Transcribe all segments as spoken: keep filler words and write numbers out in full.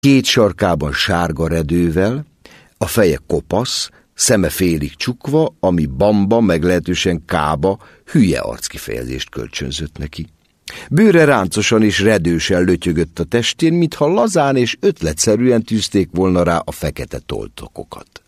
két sarkában sárga redővel, a feje kopasz, szeme félig csukva, ami Bamba, meglehetősen Kába hülye arckifejezést kölcsönzött neki. Bőre ráncosan és redősen lötyögött a testén, mintha lazán és ötletszerűen tűzték volna rá a fekete toltokokat.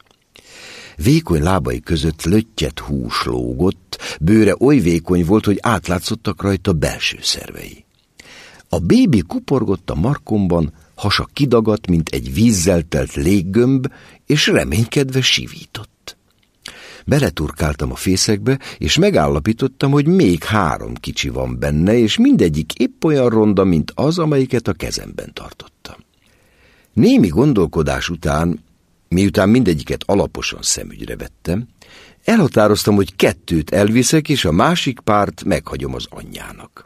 Vékony lábai között löttyet hús lógott, bőre oly vékony volt, hogy átlátszottak rajta belső szervei. A bébi kuporgott a markomban, hasa kidagadt, mint egy vízzel telt léggömb, és reménykedve sivított. Beleturkáltam a fészekbe, és megállapítottam, hogy még három kicsi van benne, és mindegyik épp olyan ronda, mint az, amelyiket a kezemben tartottam. Némi gondolkodás után, miután mindegyiket alaposan szemügyre vettem, elhatároztam, hogy kettőt elviszek, és a másik párt meghagyom az anyjának.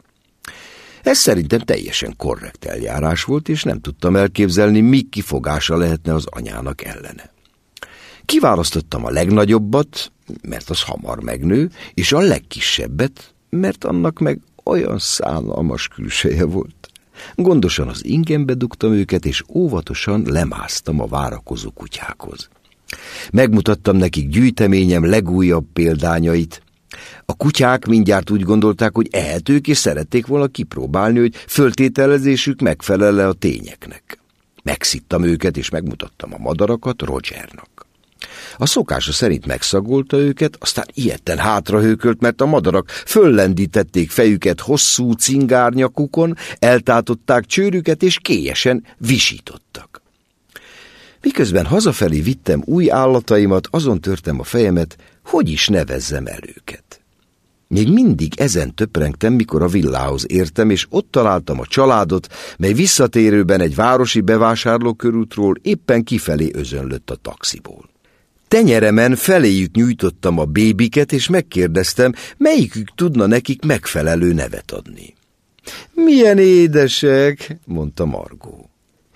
Ez szerintem teljesen korrekt eljárás volt, és nem tudtam elképzelni, mi kifogása lehetne az anyának ellene. Kiválasztottam a legnagyobbat, mert az hamar megnő, és a legkisebbet, mert annak meg olyan szánalmas külseje volt. Gondosan az ingembe dugtam őket, és óvatosan lemásztam a várakozó kutyákhoz. Megmutattam nekik gyűjteményem legújabb példányait. A kutyák mindjárt úgy gondolták, hogy ehetők, és szerették volna kipróbálni, hogy föltételezésük megfelel-e a tényeknek. Megszittam őket, és megmutattam a madarakat Rogernak. A szokása szerint megszagolta őket, aztán ijedten hátrahőkölt, mert a madarak föllendítették fejüket hosszú cingárnyakukon, eltátották csőrüket, és kélyesen visítottak. Miközben hazafelé vittem új állataimat, azon törtem a fejemet, hogy is nevezzem el őket. Még mindig ezen töprengtem, mikor a villához értem, és ott találtam a családot, mely visszatérőben egy városi bevásárlókörútról éppen kifelé özönlött a taxiból. Tenyeremen feléjük nyújtottam a bébiket, és megkérdeztem, melyikük tudna nekik megfelelő nevet adni. Milyen édesek, mondta Margó.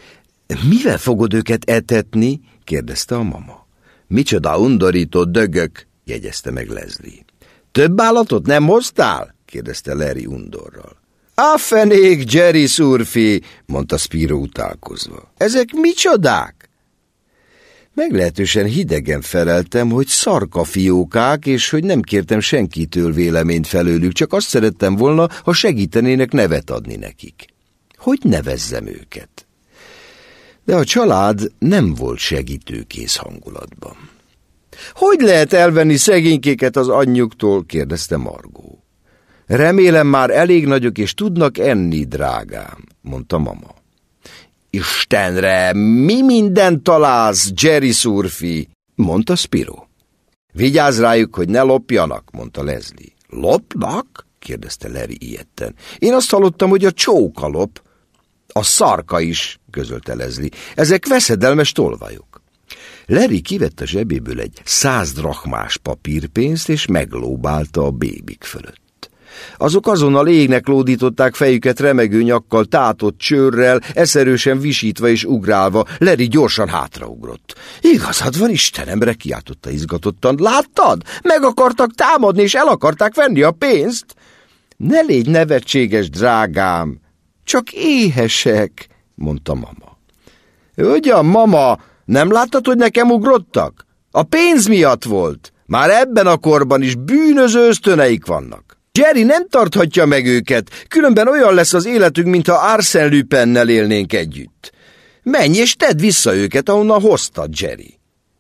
Mivel fogod őket etetni? Kérdezte a mama. Micsoda undorító dögök, jegyezte meg Leslie. Több állatot nem hoztál? kérdezte Larry undorral. A fenék, Jerry szurfi, mondta Spiro utálkozva. Ezek micsodák? Meglehetősen hidegen feleltem, hogy szarkafiókák, és hogy nem kértem senkitől véleményt felőlük, csak azt szerettem volna, ha segítenének nevet adni nekik. Hogy nevezzem őket? De a család nem volt segítőkész hangulatban. Hogy lehet elvenni szegénykéket az anyjuktól? kérdezte Margó. Remélem már elég nagyok, és tudnak enni, drágám, mondta mama. Istenre, mi mindent találsz, Jerry szurfi, mondta Spiro. Vigyázz rájuk, hogy ne lopjanak, mondta Leslie. Lopnak? kérdezte Larry ijedten. Én azt hallottam, hogy a csóka lop. A szarka is, közölte Leslie. Ezek veszedelmes tolvajok. Larry kivett a zsebéből egy száz drachmás papírpénzt, és meglóbálta a bébik fölött. Azok azonnal égnek lódították fejüket remegő nyakkal, tátott csőrrel, eszerősen visítva és ugrálva. Larry gyorsan hátraugrott. Igazad van, Istenemre, kiáltotta izgatottan. Láttad? Meg akartak támadni, és el akarták venni a pénzt. Ne légy nevetséges, drágám, csak éhesek, mondta mama. Ugyan, mama, nem láttad, hogy nekem ugrottak? A pénz miatt volt. Már ebben a korban is bűnöző ösztöneik vannak. Jerry nem tarthatja meg őket, különben olyan lesz az életünk, mintha Arsène Lupinnel élnénk együtt. Menj és tedd vissza őket, ahonnan hoztad, Jerry.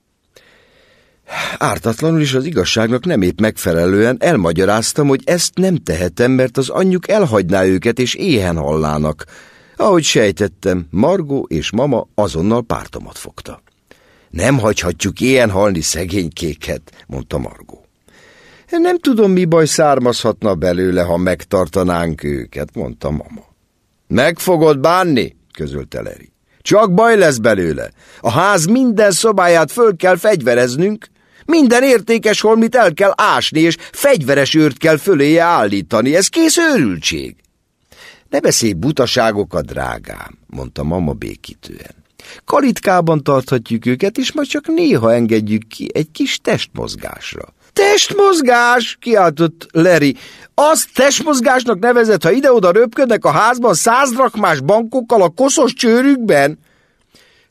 Ártatlanul is az igazságnak nem épp megfelelően elmagyaráztam, hogy ezt nem tehetem, mert az anyjuk elhagyná őket, és éhen hallának. Ahogy sejtettem, Margó és mama azonnal pártomat fogta. Nem hagyhatjuk éhen halni szegénykéket, mondta Margó. Nem tudom, mi baj származhatna belőle, ha megtartanánk őket, mondta mama. Meg fogod bánni, közölte Larry. Csak baj lesz belőle. A ház minden szobáját föl kell fegyvereznünk, minden értékes holmit el kell ásni, és fegyveres őrt kell föléje állítani. Ez kész őrültség. Ne beszélj butaságokat, drágám, mondta mama békítően. Kalitkában tarthatjuk őket, és majd csak néha engedjük ki egy kis testmozgásra. Testmozgás, kiáltott Larry. Azt testmozgásnak nevezett, ha ide-oda röpködnek a házban száz drachmás bankokkal a koszos csőrükben?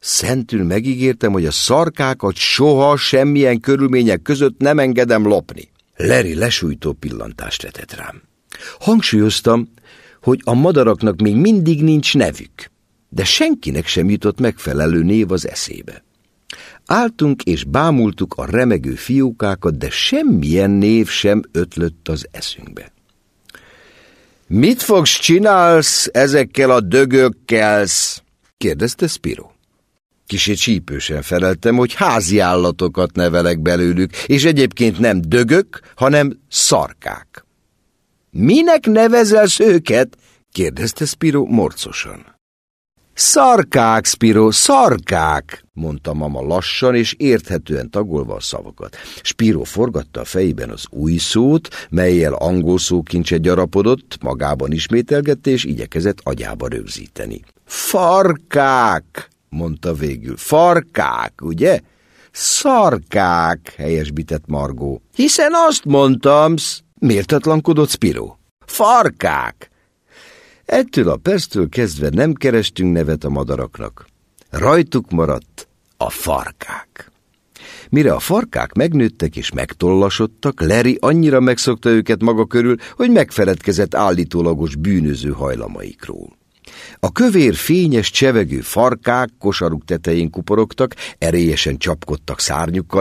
Szentül megígértem, hogy a szarkákat soha semmilyen körülmények között nem engedem lopni. Larry lesújtó pillantást vetett rám. Hangsúlyoztam, hogy a madaraknak még mindig nincs nevük, de senkinek sem jutott megfelelő név az eszébe. Álltunk és bámultuk a remegő fiókákat, de semmilyen név sem ötlött az eszünkbe. Mit fogsz csinálsz ezekkel a dögökkel? kérdezte Spiro. Kicsit csípősen feleltem, hogy házi állatokat nevelek belőlük, és egyébként nem dögök, hanem szarkák. Minek nevezelsz őket? kérdezte Spiro morcosan. Szarkák, Spiro, szarkák, mondta mama lassan és érthetően tagolva a szavakat. Spiro forgatta a fejében az új szót, mellyel angol szókincset gyarapodott, magában ismételgette és igyekezett agyába rögzíteni. Farkák, mondta végül. Farkák, ugye? Szarkák, helyesbített Margó. Hiszen azt mondtam, méltatlankodott Spiro. Farkák. Ettől a perctől kezdve nem kerestünk nevet a madaraknak. Rajtuk maradt a farkák. Mire a farkák megnőttek és megtollasodtak, Larry annyira megszokta őket maga körül, hogy megfeledkezett állítólagos bűnöző hajlamaikról. A kövér, fényes, csevegő farkák kosaruk tetején kuporogtak, erélyesen csapkodtak szárnyukkal,